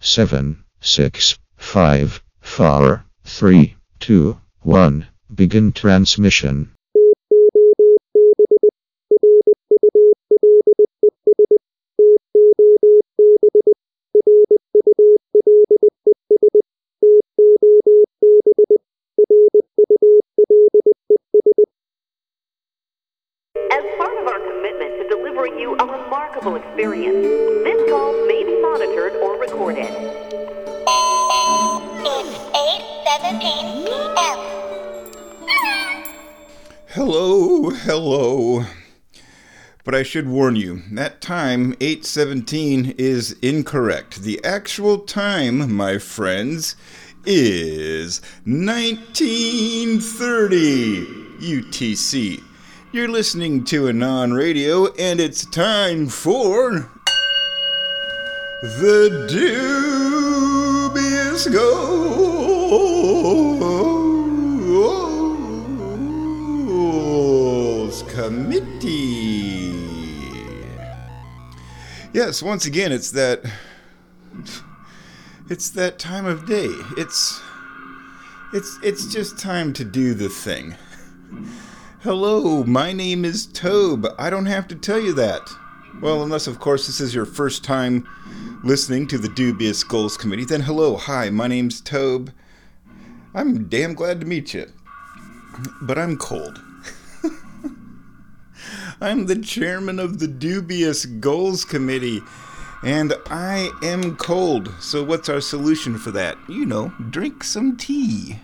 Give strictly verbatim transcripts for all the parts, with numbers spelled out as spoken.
seven, six, five, four, three, two, one. Begin transmission. As part of our commitment to delivering you a remarkable experience, this call may be monitored or recorded. It's eight seventeen p.m. Hello, hello. But I should warn you, that time, eight seventeen, is incorrect. The actual time, my friends, is nineteen thirty U T C. You're listening to Anon Radio, and it's time for the Dubious Goals Committee. Yes, once again, it's that it's that time of day. It's it's it's just time to do the thing. Hello, my name is Tobe. I don't have to tell you that. Well, unless, of course, this is your first time listening to the Dubious Goals Committee, then hello, hi, my name's Tobe. I'm damn glad to meet you. But I'm cold. I'm the chairman of the Dubious Goals Committee, and I am cold. So what's our solution for that? You know, drink some tea.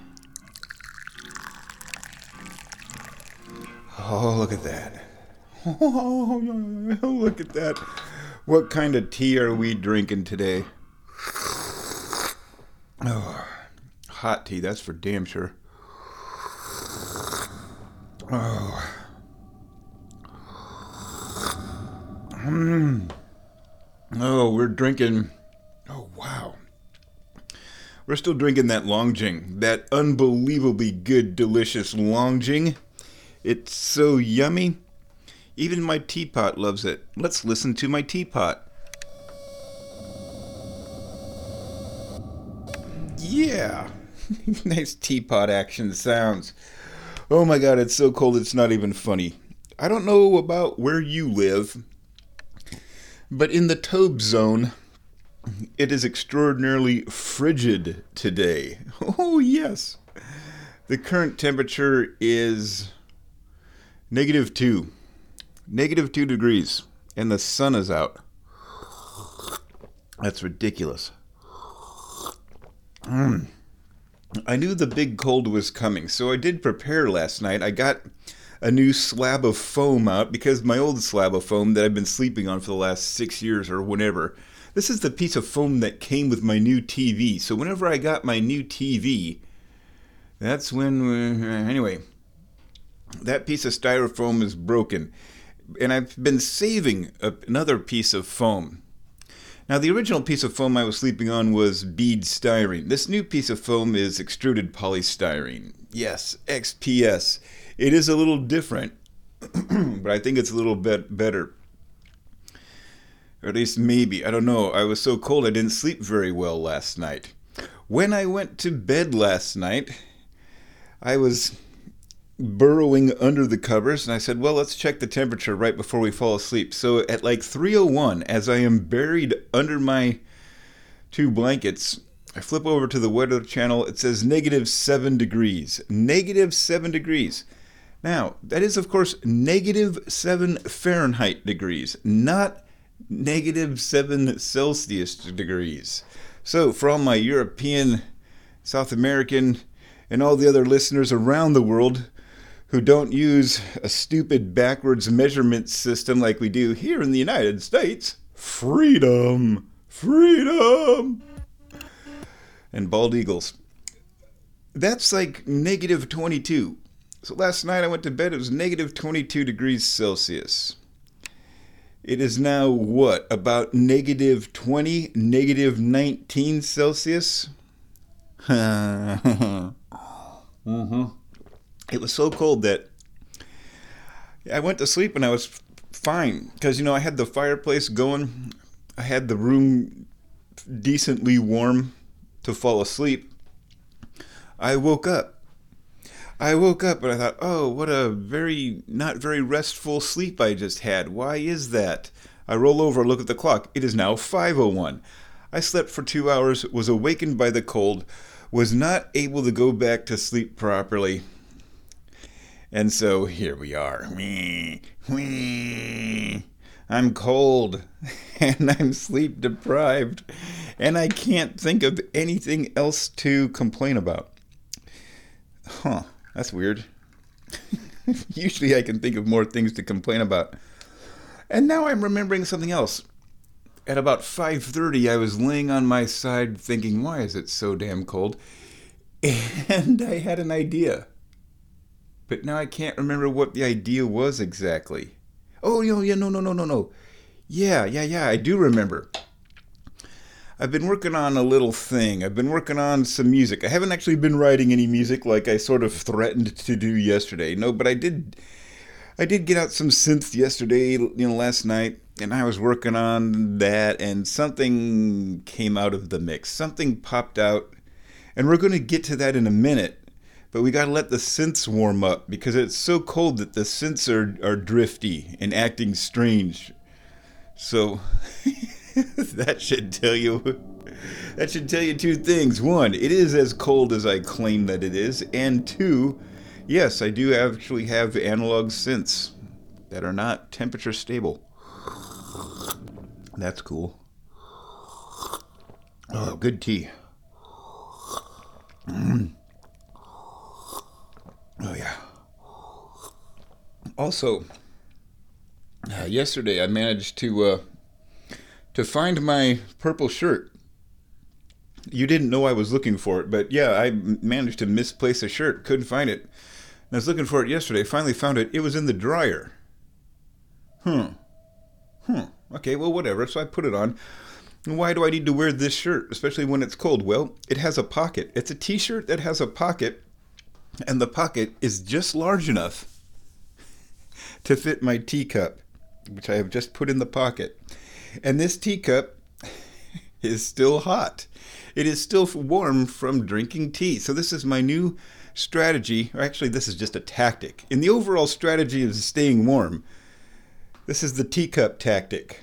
Oh, look at that. Oh, look at that. What kind of tea are we drinking today? Oh, hot tea, that's for damn sure. Oh. Mm. Oh, we're drinking... Oh, wow. We're still drinking that Longjing. That unbelievably good, delicious Longjing. It's so yummy. Even my teapot loves it. Let's listen to my teapot. Yeah. Nice teapot action sounds. Oh my god, it's so cold it's not even funny. I don't know about where you live, but in the Tobe zone, it is extraordinarily frigid today. Oh yes. The current temperature is negative two. Negative two degrees. And the sun is out. That's ridiculous. Mm. I knew the big cold was coming, so I did prepare last night. I got a new slab of foam out because my old slab of foam that I've been sleeping on for the last six years or whenever. This is the piece of foam that came with my new T V. So whenever I got my new T V, that's when... Uh, anyway... That piece of styrofoam is broken, and I've been saving a, another piece of foam. Now, the original piece of foam I was sleeping on was bead styrene. This new piece of foam is extruded polystyrene. Yes, X P S. It is a little different, but I think it's a little bit better. Or at least maybe. I don't know. I was so cold I didn't sleep very well last night. When I went to bed last night, I was burrowing under the covers, and I said, well, let's check the temperature right before we fall asleep. So at like three oh one, as I am buried under my two blankets, I flip over to the weather channel. It says negative seven degrees. Negative seven degrees. Now, that is, of course, negative seven Fahrenheit degrees, not negative seven Celsius degrees. So for all my European, South American, and all the other listeners around the world who don't use a stupid backwards measurement system like we do here in the United States, freedom, freedom, and bald eagles. That's like negative twenty-two. So last night I went to bed, it was negative twenty-two degrees Celsius. It is now what, about negative twenty, negative nineteen Celsius? mm-hmm. It was so cold that I went to sleep and I was fine. Because, you know, I had the fireplace going. I had the room decently warm to fall asleep, I woke up. I woke up and I thought, oh, what a very, not very restful sleep I just had. Why is that? I roll over, look at the clock. It is now five oh one. I slept for two hours, was awakened by the cold, was not able to go back to sleep properly. And so here we are. Wee, wee. I'm cold, and I'm sleep deprived, and I can't think of anything else to complain about. Huh, that's weird. Usually I can think of more things to complain about. And now I'm remembering something else. At about five thirty, I was laying on my side thinking, why is it so damn cold? And I had an idea. But now I can't remember what the idea was exactly. Oh, no, yeah, no, no, no, no, no. Yeah, yeah, yeah, I do remember. I've been working on a little thing. I've been working on some music. I haven't actually been writing any music like I sort of threatened to do yesterday. No, but I did I did get out some synths yesterday, you know, last night, and I was working on that, and something came out of the mix. Something popped out, and we're going to get to that in a minute. But we got to let the synths warm up because it's so cold that the synths are, are drifty and acting strange. So that should tell you that should tell you two things. One, it is as cold as I claim that it is, and two, yes, I do actually have analog synths that are not temperature stable. That's cool. Oh, good tea. Mm. Oh, yeah. Also, uh, yesterday I managed to uh, to find my purple shirt. You didn't know I was looking for it, but yeah, I managed to misplace a shirt. Couldn't find it. And I was looking for it yesterday. Finally found it. It was in the dryer. Hmm. Hmm. Okay, well, whatever. So I put it on. And why do I need to wear this shirt, especially when it's cold? Well, it has a pocket. It's a t-shirt that has a pocket. And the pocket is just large enough to fit my teacup, which I have just put in the pocket. And this teacup is still hot. It is still warm from drinking tea. So this is my new strategy, or actually this is just a tactic. In the overall strategy of staying warm, this is the teacup tactic.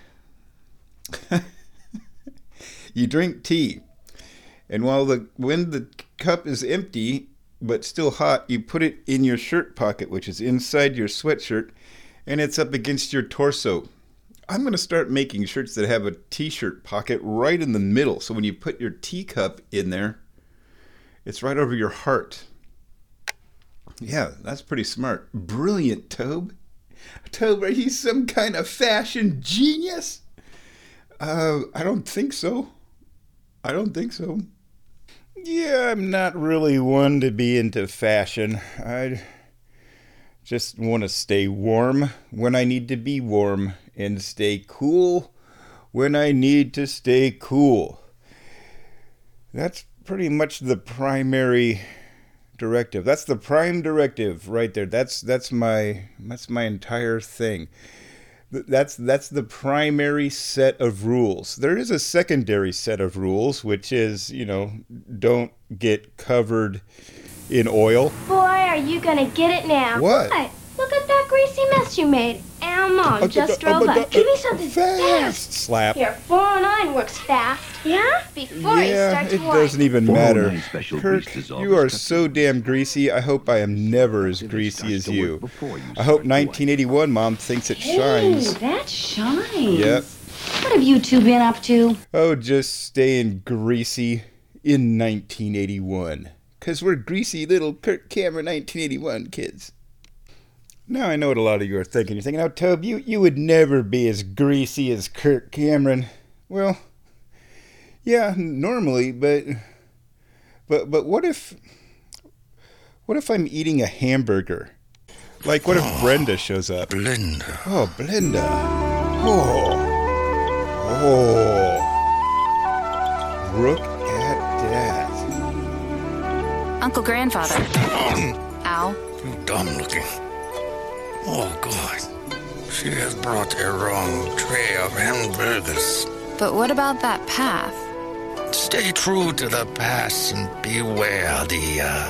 You drink tea, and while the when the cup is empty, but still hot, you put it in your shirt pocket, which is inside your sweatshirt, and it's up against your torso. I'm going to start making shirts that have a t-shirt pocket right in the middle, so when you put your teacup in there, it's right over your heart. Yeah, that's pretty smart. Brilliant, Tobe. Tobe, are you some kind of fashion genius? Uh, I don't think so. I don't think so. Yeah, I'm not really one to be into fashion. I just want to stay warm when I need to be warm and stay cool when I need to stay cool. That's pretty much the primary directive. That's the prime directive right there. That's that's my that's my entire thing. That's that's the primary set of rules. There is a secondary set of rules, which is, you know, don't get covered in oil. Boy, are you gonna get it now. What? What? Look at that greasy mess you made. And Mom Uh, just uh, uh, drove uh, up. Give me something fast. fast. Slap. Here, four oh nine works fast. Yeah? Before you Yeah, start to it whine. doesn't even matter. Special Kirk, grease dissolvers you are cut so through. damn greasy. I hope I am never as Give it greasy starts as to you. work before you I hope start nineteen eighty-one Mom thinks it Hey, shines. that shines. Yep. What have you two been up to? Oh, just staying greasy in nineteen eighty-one. Because we're greasy little Kirk Cameron nineteen eighty-one kids. Now I know what a lot of you are thinking. You're thinking, oh, Tobe, you, you would never be as greasy as Kirk Cameron. Well, yeah, normally, but but but what if what if I'm eating a hamburger? Like, what if Brenda shows up? Blenda. Oh, Blenda. Oh. Oh. Look at that. Uncle Grandfather. Al. Too dumb looking. Oh, God. She has brought a wrong tray of hamburgers. But what about that path? Stay true to the past and beware the, uh...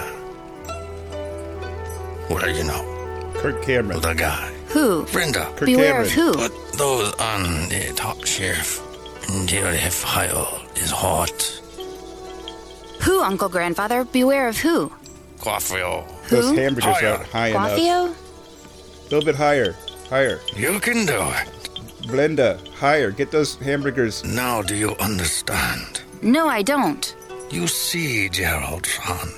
what do you know? Kirk Cameron. The guy. Who? Brenda. Kirk Beware of Cameron. who? Put those on the top shelf until the fire is hot. Who, Uncle Grandfather? Beware of who? Guafio. Those Who? hamburgers Higher. aren't high enough. Guafio? A little bit higher. Higher. You can do it. Blenda, higher. Get those hamburgers. Now do you understand? No, I don't. You see, Gerald, son.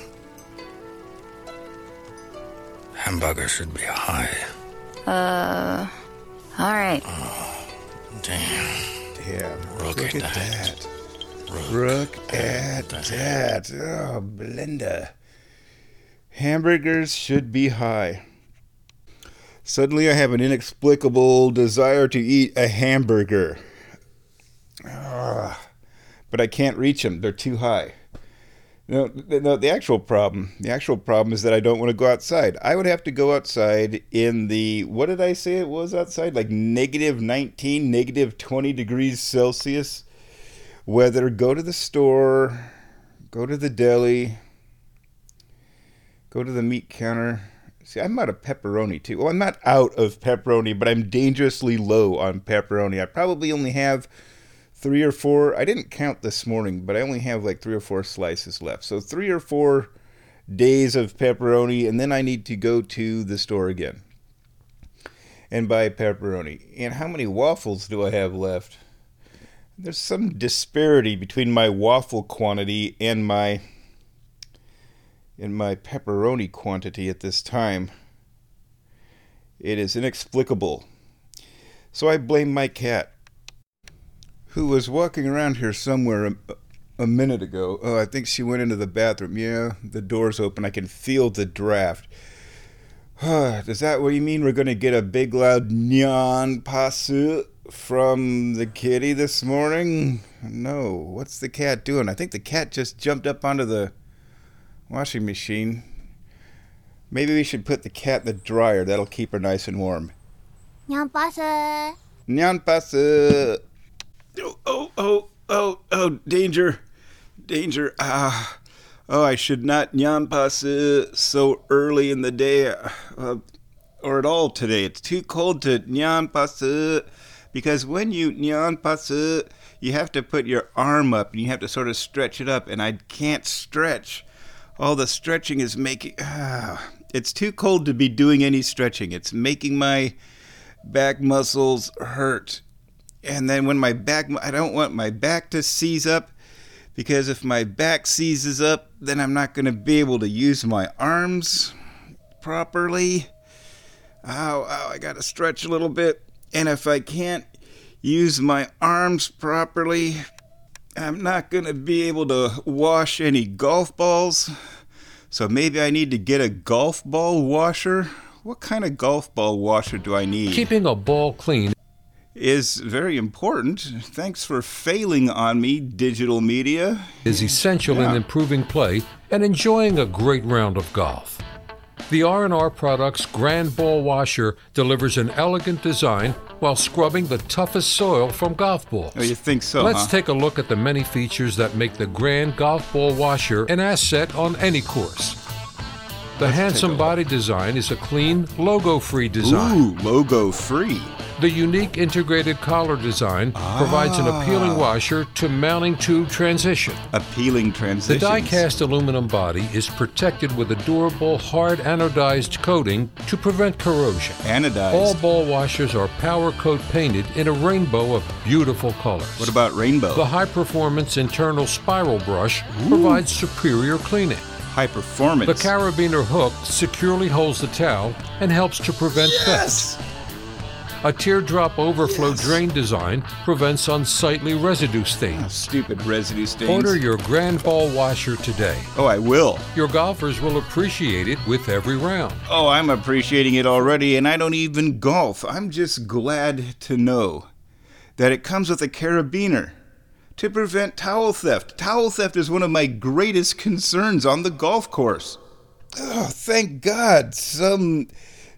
Hamburger should be high. Uh, all right. Damn. Damn. Look Look at at that. that. Look at that. Oh, Blenda. Hamburgers should be high. Suddenly I have an inexplicable desire to eat a hamburger. Ah, but I can't reach them. They're too high. No, no, the actual problem, the actual problem is that I don't want to go outside. I would have to go outside in the, what did I say it was outside? Like negative nineteen, negative twenty degrees Celsius weather. Go to the store, go to the deli, go to the meat counter. See, I'm out of pepperoni too. Well, I'm not out of pepperoni, but I'm dangerously low on pepperoni. I probably only have three or four. I didn't count this morning, but I only have like three or four slices left. So three or four days of pepperoni, and then I need to go to the store again and buy pepperoni. And how many waffles do I have left? There's some disparity between my waffle quantity and my in my pepperoni quantity at this time. It is inexplicable. So I blame my cat, who was walking around here somewhere a, a minute ago. Oh, I think she went into the bathroom. Yeah, the door's open. I can feel the draft. Is that what you mean? We're going to get a big loud nyan pasu from the kitty this morning? No. What's the cat doing? I think the cat just jumped up onto the washing machine. Maybe we should put the cat in the dryer. That'll keep her nice and warm. Nyan pasa. Nyan pasa. Oh, oh, oh, oh, oh, danger. Danger. Ah. Oh, I should not nyan pasa so early in the day, uh, or at all today. It's too cold to nyan pasa, because when you nyan pasa, you have to put your arm up, and you have to sort of stretch it up, and I can't stretch. All the stretching is making... Ah, it's too cold to be doing any stretching. It's making my back muscles hurt. And then when my back... I don't want my back to seize up, because if my back seizes up, then I'm not going to be able to use my arms properly. Ow, ow, I got to stretch a little bit. And if I can't use my arms properly, I'm not going to be able to wash any golf balls. So maybe I need to get a golf ball washer. What kind of golf ball washer do I need? Keeping a ball clean is very important. Thanks for failing on me, digital media. Is essential yeah. in improving play and enjoying a great round of golf. The R and R Products Grand Ball Washer delivers an elegant design while scrubbing the toughest soil from golf balls. Oh, you think so, Let's huh? take a look at the many features that make the Grand Golf Ball Washer an asset on any course. The Let's handsome body design is a clean, logo-free design. Ooh, logo-free. The unique integrated collar design ah. provides an appealing washer to mounting tube transition. Appealing transition. The die-cast aluminum body is protected with a durable, hard anodized coating to prevent corrosion. Anodized. All ball washers are powder coat painted in a rainbow of beautiful colors. What about rainbow? The high-performance internal spiral brush Ooh. provides superior cleaning. High performance. The carabiner hook securely holds the towel and helps to prevent yes. theft. A teardrop overflow yes. drain design prevents unsightly residue stains. Oh, stupid residue stains. Order your Grand Ball Washer today. Oh, I will. Your golfers will appreciate it with every round. Oh, I'm appreciating it already, and I don't even golf. I'm just glad to know that it comes with a carabiner to prevent towel theft. Towel theft is one of my greatest concerns on the golf course. Oh, thank God, some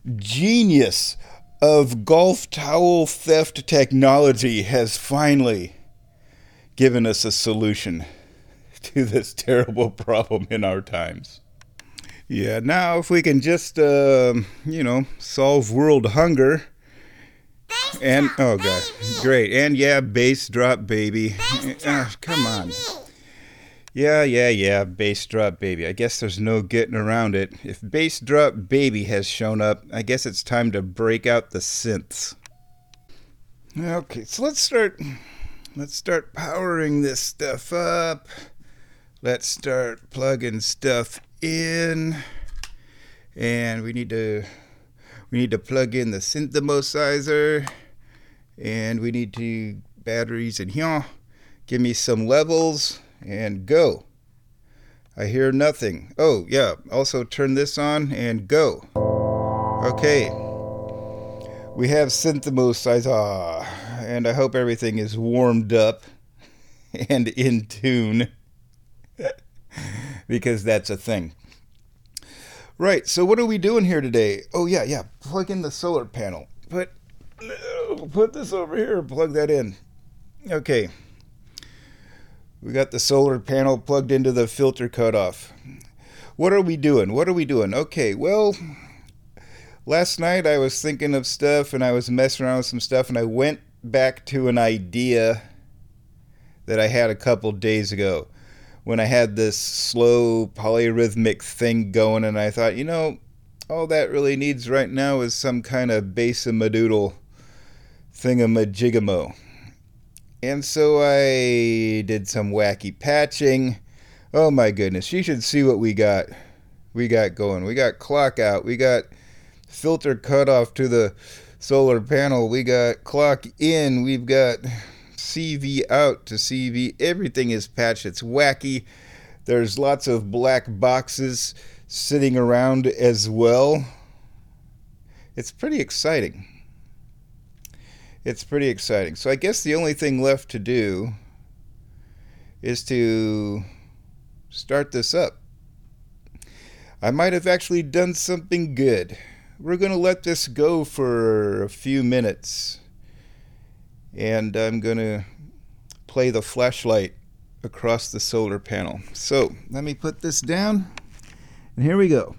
genius of golf towel theft technology has finally given us a solution. to this terrible problem in our times. Yeah, now if we can just, uh, you know, solve world hunger. And, oh gosh, great. And yeah, bass drop baby. Uh, come on. Yeah, yeah, yeah, bass drop baby. I guess there's no getting around it. If bass drop baby has shown up, I guess it's time to break out the synths. Okay, so let's start, let's start powering this stuff up. Let's start plugging stuff in. And we need to, we need to plug in the synthesizer. And we need to batteries in here. Give me some levels and go. I hear nothing. Oh yeah, also turn this on and go. Okay. We have synthesizer, and I hope everything is warmed up and in tune, because that's a thing. Right, so what are we doing here today? Oh yeah, yeah, plug in the solar panel. Put, put this over here and plug that in. Okay. We got the solar panel plugged into the filter cutoff. What are we doing? What are we doing? Okay, well, last night I was thinking of stuff and I was messing around with some stuff and I went back to an idea that I had a couple days ago when I had this slow polyrhythmic thing going, and I thought, you know, all that really needs right now is some kind of bass-a-madoodle thingamajigamo. And so I did some wacky patching. Oh my goodness, you should see what we got. We got going. We got clock out. We got filter cutoff to the solar panel. We got clock in. We've got C V out to C V. Everything is patched. It's wacky. There's lots of black boxes sitting around as well. It's pretty exciting. It's pretty exciting. So I guess the only thing left to do is to start this up. I might have actually done something good. We're going to let this go for a few minutes. And I'm going to play the flashlight across the solar panel. So let me put this down. And here we go.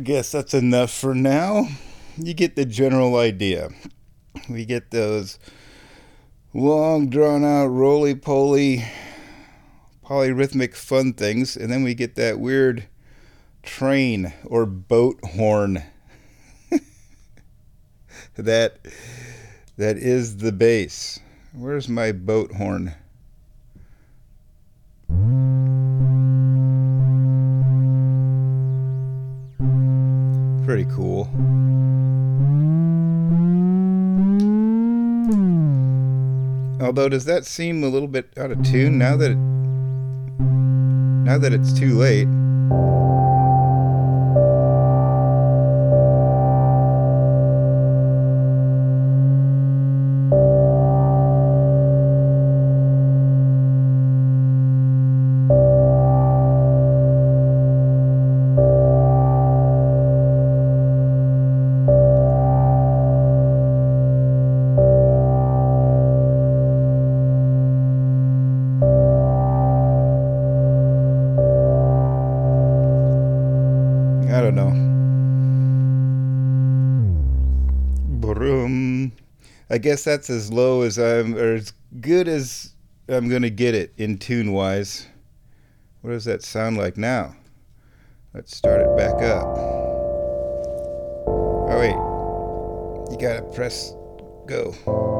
guess that's enough for now. You get the general idea. We get those long, drawn-out, roly-poly, polyrhythmic fun things, and then we get that weird train or boat horn. that that is the bass. Where's my boat horn? Pretty cool. Although, does that seem a little bit out of tune now that it, now that it's too late? I don't know. Brum. I guess that's as low as I'm, or as good as I'm gonna get it in tune wise. What does that sound like now? Let's start it back up. Oh wait, you gotta press go.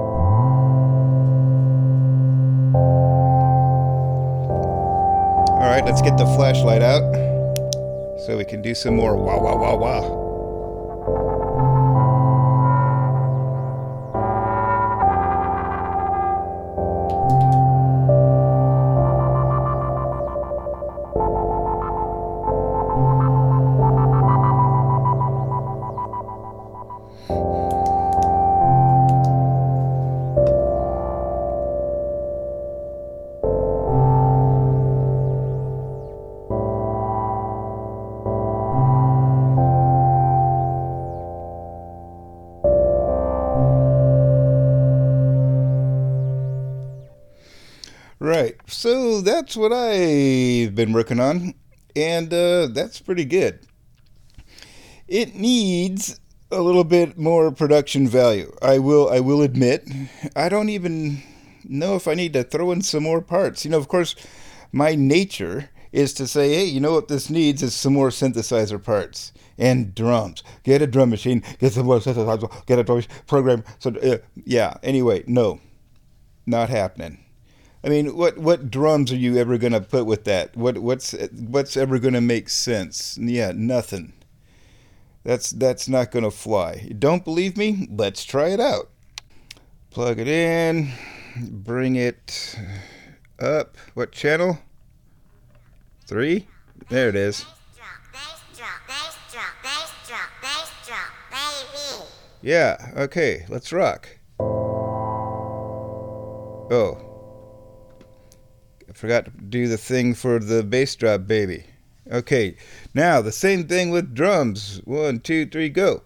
All right, let's get the flashlight out so we can do some more wah wah wah wah. Right, so that's what I've been working on, and uh, that's pretty good. It needs a little bit more production value. I will, I will admit, I don't even know if I need to throw in some more parts. You know, of course, my nature is to say, hey, you know what this needs is some more synthesizer parts and drums. Get a drum machine, get some more synthesizer, get a drum program. So, uh, yeah, anyway, no, not happening. I mean, what, what drums are you ever going to put with that? What what's what's ever going to make sense? Yeah, nothing. That's that's not going to fly. You don't believe me? Let's try it out. Plug it in. Bring it up. What channel? Three? There it is. Yeah, okay, let's rock. Oh. I forgot to do the thing for the bass drop, baby. Okay, now the same thing with drums. One, two, three, go.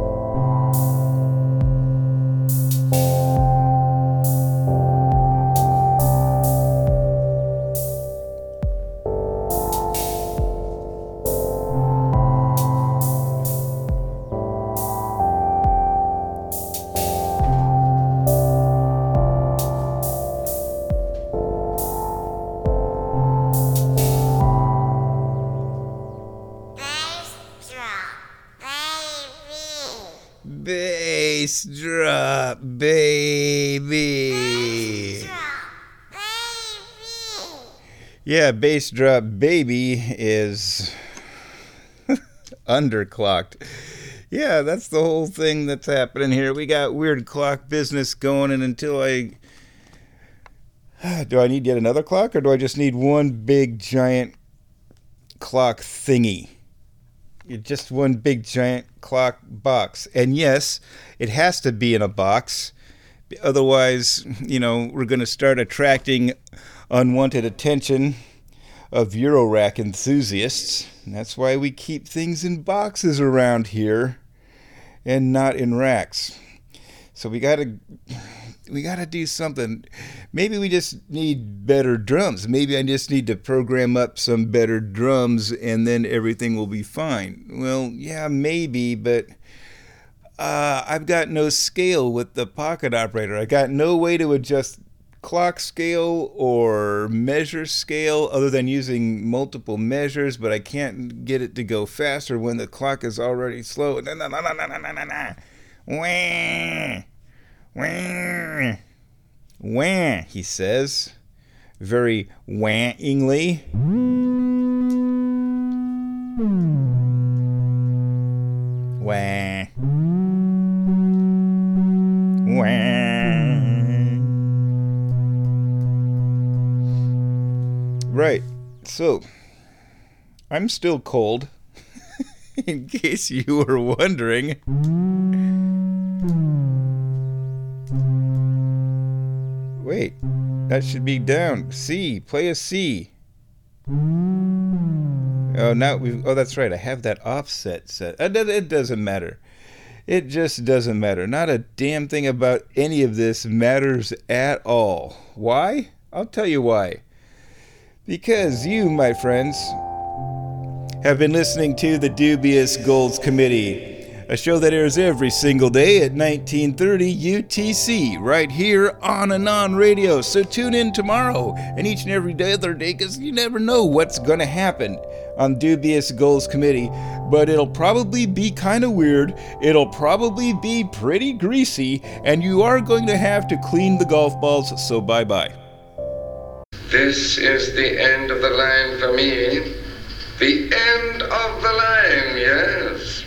Bass drop, baby. Bass drop, baby. Yeah, bass drop, baby is underclocked. Yeah, that's the whole thing that's happening here. We got weird clock business going, and until I... Do I need yet another clock, or do I just need one big giant clock thingy? Just one big giant clock box. And yes, it has to be in a box. Otherwise, you know, we're going to start attracting unwanted attention of Eurorack enthusiasts. And that's why we keep things in boxes around here and not in racks. So we got to we got to do something. Maybe we just need better drums. Maybe I just need to program up some better drums and then everything will be fine. Well, yeah, maybe, but uh, I've got no scale with the pocket operator. I got no way to adjust clock scale or measure scale other than using multiple measures, but I can't get it to go faster when the clock is already slow. Na, na, na, na, na, na, na, na. Wah, wah, wah, he says, very wah-ingly. Wah. Wah. Right, so I'm still cold, in case you were wondering. Wait, that should be down. C, play a C. Oh, now we. Oh, that's right. I have that offset set. It doesn't matter. It just doesn't matter. Not a damn thing about any of this matters at all. Why? I'll tell you why. Because you, my friends, have been listening to the Dubious Goals Committee, a show that airs every single day at nineteen thirty U T C, right here on Anon Radio. So tune in tomorrow and each and every day other day, because you never know what's going to happen on Dubious Goals Committee. But it'll probably be kind of weird, it'll probably be pretty greasy, and you are going to have to clean the golf balls, so bye-bye. This is the end of the line for me. The end of the line, yes.